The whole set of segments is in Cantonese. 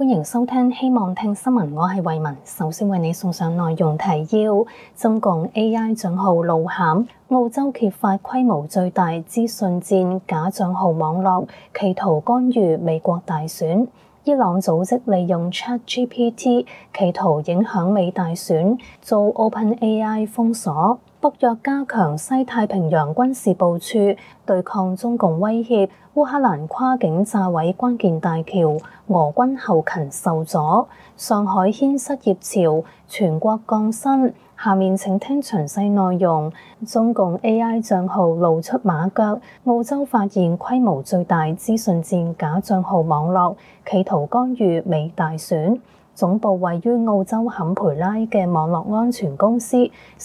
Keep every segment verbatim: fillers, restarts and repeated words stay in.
迎收聽希望聽新聞，我係慧雯。首先為你送上內容提要：中共 A I 賬號露餡，澳洲揭發規模最大資訊戰假賬號網絡，企圖干預美國大選；伊朗組織利用 ChatGPT 企圖影響美大選，遭 OpenAI 封鎖。北約加強西太平洋軍事部署，對抗中共威脅。烏克蘭跨境炸毀關鍵大橋，俄軍後勤受阻。上海掀失業潮，全國降薪。下面請聽詳細內容。中共 A I 賬號露出馬腳，澳洲發現規模最大資訊戰假賬號網絡，企圖干預美大選。總部位於澳洲坎培拉嘅網絡安全公司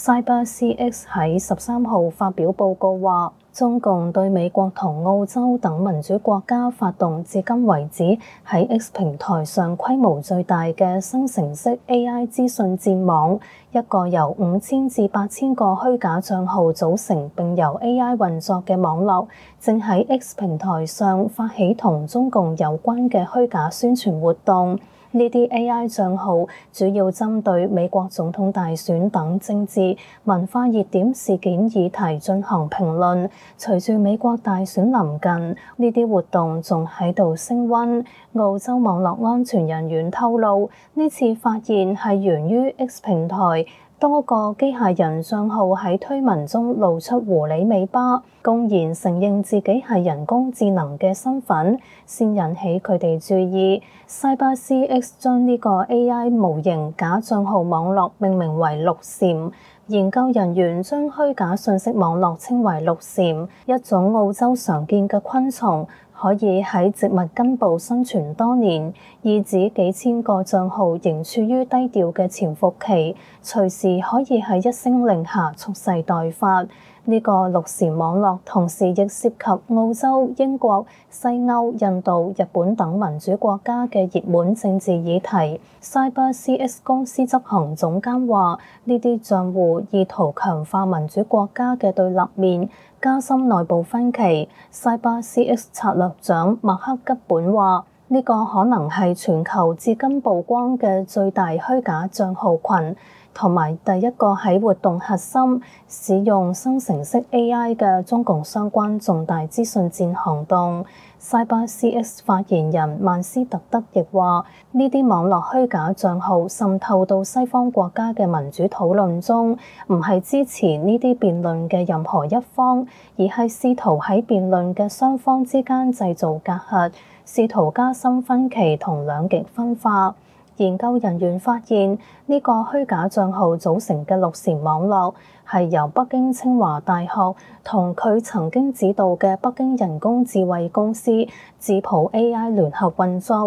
CyberCX 喺十三號發表報告話，中共對美國同澳洲等民主國家發動至今為止喺 X 平台上規模最大嘅生成式 A I 資訊戰網，一個由五千至八千個虛假賬號組成並由 A I 運作嘅網絡，正喺 X 平台上發起同中共有關嘅虛假宣傳活動。呢啲 A I 賬號主要針對美國總統大選等政治、文化熱點事件議題進行評論。隨住美國大選臨近，呢啲活動仲喺度升溫。澳洲網絡安全人員透露，呢次發現係源於 X 平台多個機械人賬號喺推文中露出狐狸尾巴，公然承認自己係人工智能嘅身份，先引起佢哋注意。CyberCX 將呢個 A I 模型假賬號網絡命名為綠蟬，研究人員將虛假信息網絡稱為綠蟬，一種澳洲常見嘅昆蟲，可以喺植物根部生存多年，意指幾千個賬號仍處於低調嘅潛伏期，隨時可以喺一聲令下蓄勢待發。呢個綠蟬網絡同時亦涉及澳洲、英國、西歐、印度、日本等民主國家嘅熱門政治議題。CyberCX 公司執行總監話：呢啲賬戶意圖強化民主國家嘅對立面，加深內部分歧。CyberCX 策略長麥克吉本話：呢個可能係全球至今曝光嘅最大虛假賬號群，同埋第一個喺活動核心使用生成式 A I 嘅中共相關重大資訊戰行動。CyberCX 發言人曼斯特德亦話：呢啲網絡虛假賬號滲透到西方國家嘅民主討論中，唔係支持呢啲辯論嘅任何一方，而係試圖喺辯論嘅雙方之間製造隔閡，試圖加深分歧同兩極分化。研究人員發現，呢個虛假賬號組成嘅綠蟬網絡係由北京清華大學同佢曾經指導嘅北京人工智慧公司智譜 A I 聯合運作。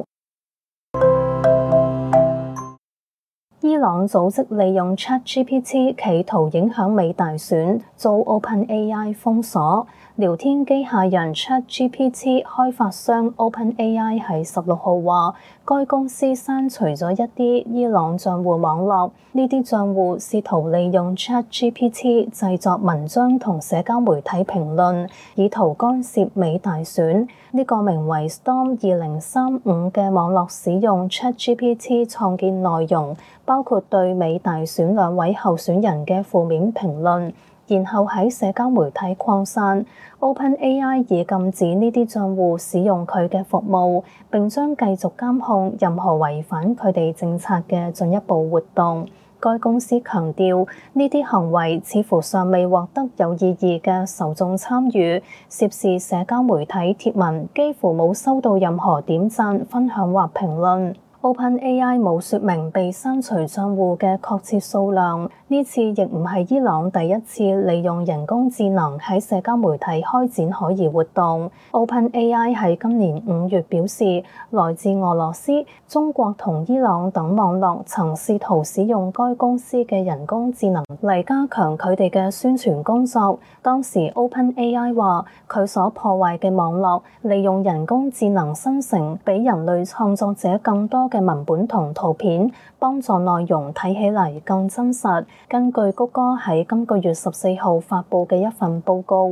伊朗組織利用 ChatGPT 企圖影響美大選，遭 OpenAI 封鎖。聊天機械人 ChatGPT 開發商 OpenAI 喺十六號話，該公司刪除咗一啲伊朗賬戶網絡，呢啲賬戶試圖利用 ChatGPT 製作文章同社交媒體評論，以圖干涉美大選。呢、這個名為 Storm 二零三五嘅網絡使用 ChatGPT 創建內容，包括對美大選兩位候選人嘅負面評論，然後喺社交媒體擴散。OpenAI 已禁止呢啲賬戶使用佢嘅服務，並將繼續監控任何違反佢哋政策嘅進一步活動。該公司強調，呢啲行為似乎尚未獲得有意義嘅受眾參與，涉事社交媒體貼文幾乎冇收到任何點讚、分享或評論。OpenAI 冇說明被刪除賬戶嘅確切數量。呢次亦唔係伊朗第一次利用人工智能喺社交媒體開展可疑活動。OpenAI 喺今年五月表示，來自俄羅斯、中國同伊朗等網絡曾試圖使用該公司嘅人工智能嚟加強佢哋嘅宣傳工作。當時 OpenAI 話，佢所破壞嘅網絡利用人工智能生成比人類創作者更多嘅文本同圖片，幫助內容睇起嚟更真實。根據谷歌喺今個月十四號發布嘅一份報告，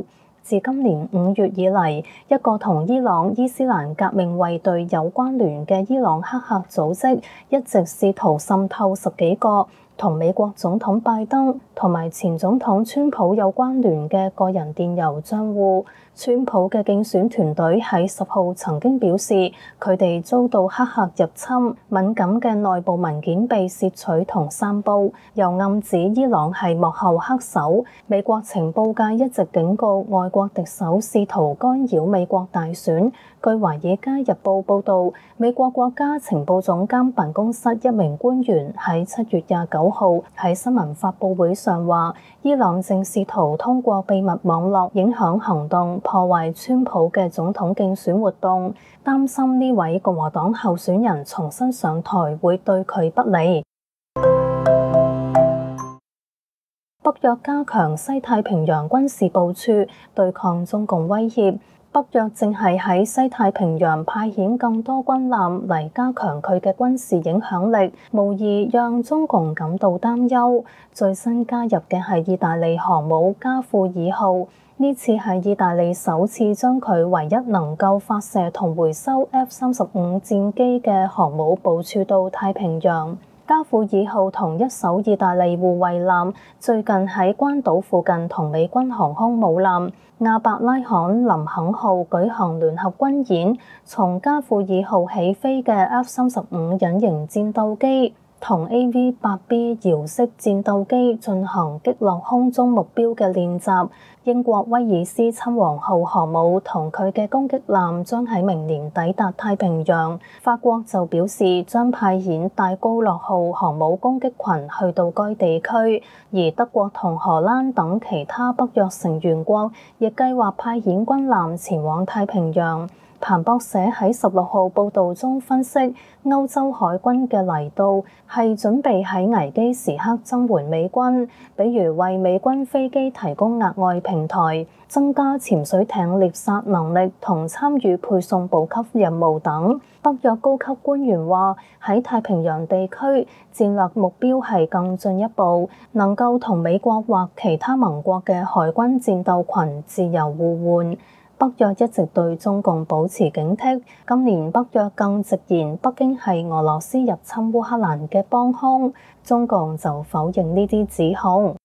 自今年五月以嚟，一個同伊朗伊斯蘭革命衛隊有關聯嘅伊朗黑客組織，一直試圖滲透十幾個同美國總統拜登同埋前總統川普有關聯嘅個人電郵帳戶。川普嘅競選團隊喺十號曾經表示，佢哋遭到黑客入侵，敏感嘅內部文件被竊取同散佈，又暗指伊朗係幕後黑手。美國情報界一直警告外國敵手試圖干擾美國大選。據《華爾街日報》報導，美國國家情報總監辦公室一名官員喺七月廿九號喺新聞發佈會上話，伊朗正試圖通過秘密網絡影響行動，破壞川普嘅總統競選活動，擔心呢位共和黨候選人重新上台會對佢不利。北約加強西太平洋軍事部署，對抗中共威脅。北約正係喺西太平洋派遣更多軍艦嚟加強佢嘅軍事影響力，無疑讓中共感到擔憂。最新加入嘅係意大利航母加庫爾號，呢次係意大利首次將佢唯一能夠發射同回收 F 三十五戰機嘅航母部署到太平洋。加庫爾號同一艘意大利護衛艦最近喺關島附近同美軍航空母艦亞伯拉罕林肯號舉行聯合軍演，從加庫爾號起飛嘅 F 三十五隱形戰鬥機同 A V 八 B 遙式戰鬥機進行擊落空中目標嘅練習。英國威爾斯親王號航母同佢嘅攻擊艦將喺明年抵達太平洋。法國就表示將派遣戴高樂號航母攻擊群去到該地區，而德國同荷蘭等其他北約成員國亦計劃派遣軍艦前往太平洋。彭博社喺十六號報導中分析，歐洲海軍嘅嚟到係準備喺危機時刻增援美軍，比如為美軍飛機提供額外平台、增加潛水艇獵殺能力同參與配送補給任務等。北約高級官員話，喺太平洋地區戰略目標係更進一步，能夠同美國或其他盟國嘅海軍戰鬥群自由互換。北約一直對中共保持警惕，今年北約更直言北京係俄羅斯入侵烏克蘭嘅幫兇，中共就否認呢啲指控。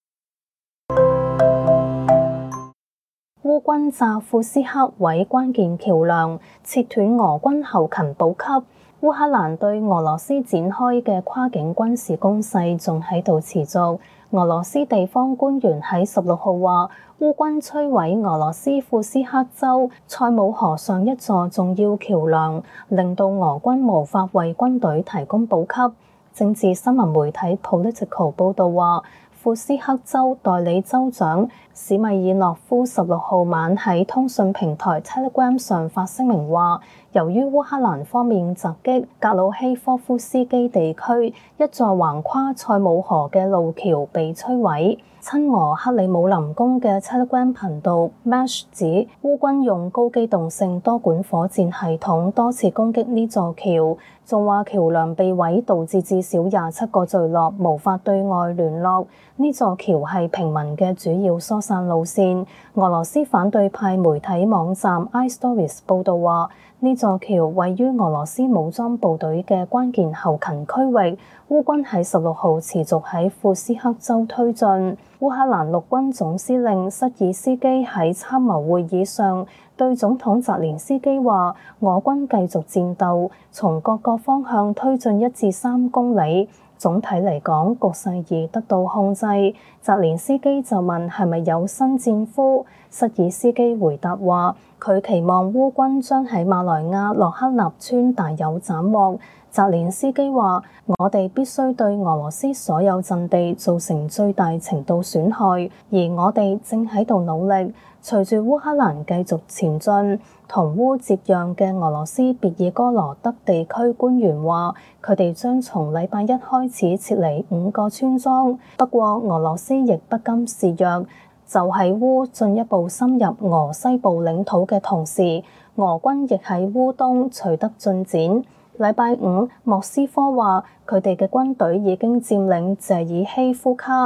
烏軍炸庫斯克毀關鍵橋樑，切斷俄軍後勤補給。烏克蘭對俄羅斯展開嘅跨境軍事攻勢仲喺度持續。俄羅斯地方官員喺十六號話，烏軍摧毀俄羅斯庫斯克州塞姆河上一座重要橋樑，令到俄軍無法為軍隊提供補給。政治新聞媒體 Political 報導話，庫斯克州代理州長史米爾諾夫十六號晚喺通訊平台 Telegram 上發聲明話，由於烏克蘭方面襲擊格魯希科夫斯基地區一座橫跨塞姆河嘅路橋被摧毀。親俄克里姆林宮嘅 Telegram 頻道 Mesh 指，烏軍用高機動性多管火箭系統多次攻擊呢座橋，仲話橋樑被毀導致至少廿七個墜落，無法對外聯絡。呢座橋係平民嘅主要疏散路線。俄羅斯反對派媒體網站 iStories 報導話，呢座橋位於俄羅斯武裝部隊嘅關鍵後勤區域，烏軍喺十六號持續喺庫斯克州推進。烏克蘭陸軍總司令瑟爾斯基喺參謀會議上對總統澤連斯基話，俄軍繼續戰鬥，從各個方向推進一至三公里。總體嚟講，局勢已得到控制。澤連斯基就問係咪有新戰俘？瑟爾斯基回答話，佢期望烏軍將喺馬來亞洛克納村大有斬獲。澤連斯基話，我哋必須對俄羅斯所有陣地造成最大程度損害，而我哋正喺度努力。隨住烏克蘭繼續前進，同烏接壤嘅俄羅斯別爾哥羅德地區官員話，佢哋將從禮拜一開始撤離五個村莊。不過俄羅斯亦不甘示弱，就喺烏進一步深入俄西部領土嘅同時，俄軍亦喺烏東取得進展。禮拜五，莫斯科話佢哋嘅軍隊已經佔領謝爾希夫卡。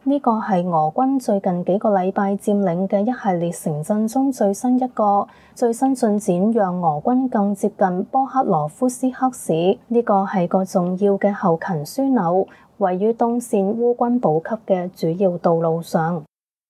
呢個係俄軍最近幾個禮拜佔領嘅一系列城鎮中最新一個。最新進展讓俄軍更接近波克羅夫斯克市，呢個係個重要嘅後勤樞紐，位於東線烏軍補給嘅主要道路上。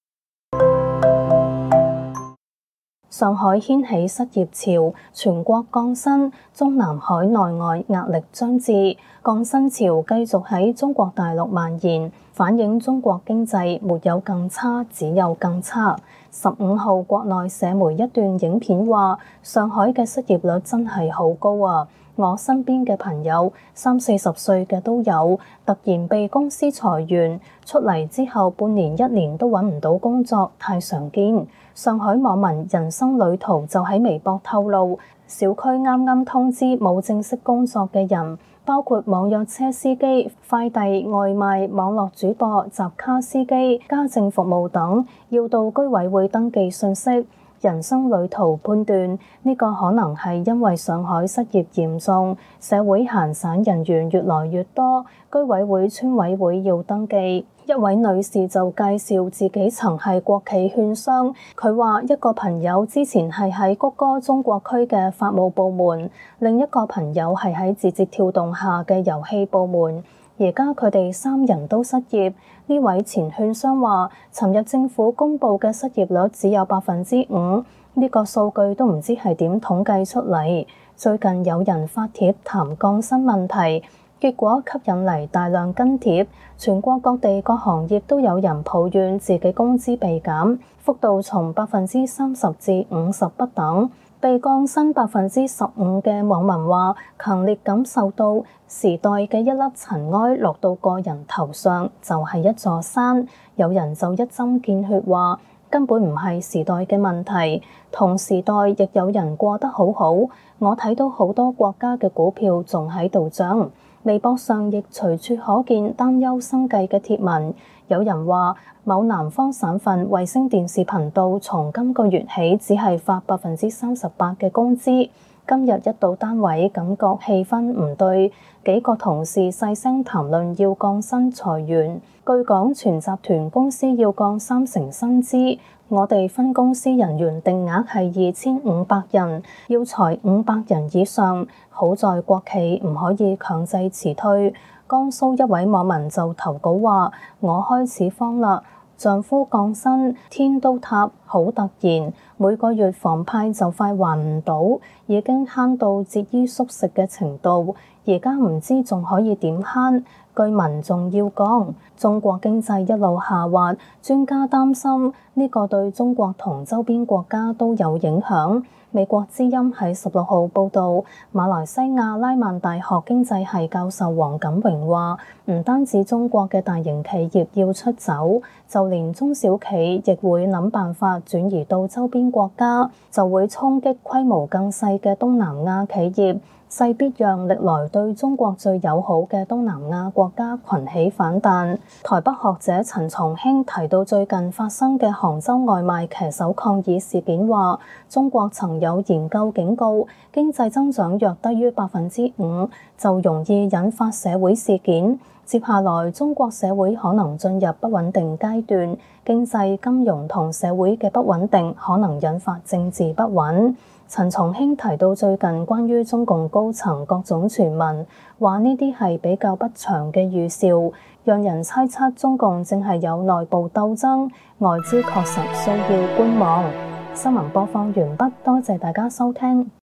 上海掀起失業潮，全國降薪，中南海內外壓力將至。降薪潮繼續喺中國大陸蔓延，反映中國經濟沒有更差，只有更差。十五號國內社媒一段影片話，上海嘅失業率真係好高啊！我身邊嘅朋友三四十歲嘅都有，突然被公司裁員，出嚟之後半年一年都揾唔到工作，太常見。上海網民人生旅途就喺微博透露，小區啱啱通知冇正式工作嘅人，包括網約車司機、快遞、外賣、網絡主播、集卡司機、家政服務等，要到居委會登記信息。人生旅途判斷，呢個可能係因為上海失業嚴重，社會閒散人員越來越多，居委會、村委會要登記。一位女士就介紹自己曾係國企券商，佢話一個朋友之前係喺谷歌中國區嘅法務部門，另一個朋友係喺字節跳動下嘅遊戲部門。而家佢哋三人都失業。呢位前券商話，尋日政府公布嘅失業率只有百分之五，呢個數據都唔知係點統計出嚟。最近有人發帖談降薪問題，結果吸引嚟大量跟帖。全國各地各行業都有人抱怨自己工資被減，幅度從百分之三十至五十不等。被降薪百分之十五嘅網民話，強烈感受到時代嘅一粒塵埃落到個人頭上就係一座山。有人就一針見血話，根本唔係時代嘅問題，同時代亦有人過得好好。我睇到好多國家嘅股票仲喺度漲。微博上亦隨處可見擔憂生計嘅貼文，有人話某南方省份衛星電視頻道從今個月起只係發百分之三十八嘅工資。今日一到單位，感覺氣氛唔對，幾個同事細聲談論要降薪裁員。據講，全集團公司要降三成薪資，我哋分公司人員定額係二千五百人，要裁五百人以上。好在國企唔可以強制辭退。江蘇一位網民就投稿話：我開始慌啦。丈夫降薪，天都塌，好突然，每個月房貸就快還唔到，已經慳到節衣縮食嘅程度，而家唔知仲可以點慳。據聞仲要降，中國經濟一路下滑，專家擔心呢個對中國同周邊國家都有影響。美國之音喺十六號報導，馬來西亞拉曼大學經濟系教授黃錦榮話，唔單止中國嘅大型企業要出走，就連中小企亦會諗辦法轉移到周邊國家，就會衝擊規模更細嘅東南亞企業，勢必讓歷來對中國最友好嘅東南亞國家群起反彈。台北學者陳松興提到最近發生嘅杭州外賣騎手抗議事件，話中國曾有研究警告，經濟增長若低於百分之五，就容易引發社會事件。接下來中國社會可能進入不穩定階段，經濟、金融同社會嘅不穩定可能引發政治不穩。陳松興提到最近關於中共高層各種傳聞，話呢啲係比較不祥嘅預兆，讓人猜測中共正係有內部鬥爭，外資確實需要觀望。新聞播放完畢，多謝大家收聽。